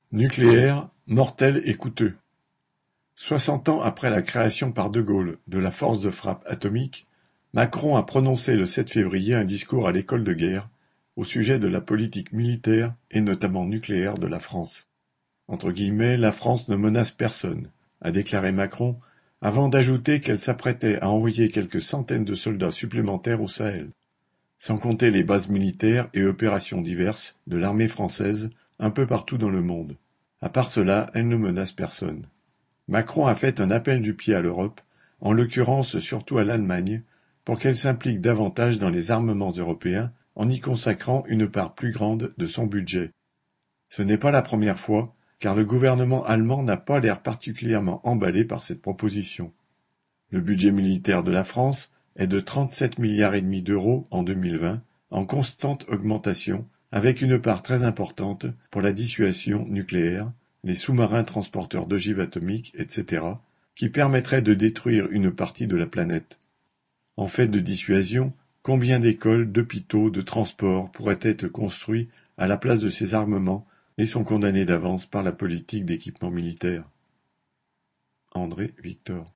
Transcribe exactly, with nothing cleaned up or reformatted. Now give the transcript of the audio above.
Nucléaire, mortel et coûteux. Soixante ans après la création par De Gaulle de la force de frappe atomique, Macron a prononcé le sept février un discours à l'école de guerre au sujet de la politique militaire et notamment nucléaire de la France. Entre guillemets, la France ne menace personne, a déclaré Macron, avant d'ajouter qu'elle s'apprêtait à envoyer quelques centaines de soldats supplémentaires au Sahel, sans compter les bases militaires et opérations diverses de l'armée française un peu partout dans le monde. À part cela, elle ne menace personne. Macron a fait un appel du pied à l'Europe, en l'occurrence surtout à l'Allemagne, pour qu'elle s'implique davantage dans les armements européens en y consacrant une part plus grande de son budget. Ce n'est pas la première fois, car le gouvernement allemand n'a pas l'air particulièrement emballé par cette proposition. Le budget militaire de la France est de trente-sept milliards et demi d'euros en deux mille vingt, en constante augmentation, avec une part très importante pour la dissuasion nucléaire, les sous-marins transporteurs d'ogives atomiques, et cetera, qui permettraient de détruire une partie de la planète. En fait de dissuasion, combien d'écoles, d'hôpitaux, de transports pourraient être construits à la place de ces armements et sont condamnés d'avance par la politique d'équipement militaire? André Victor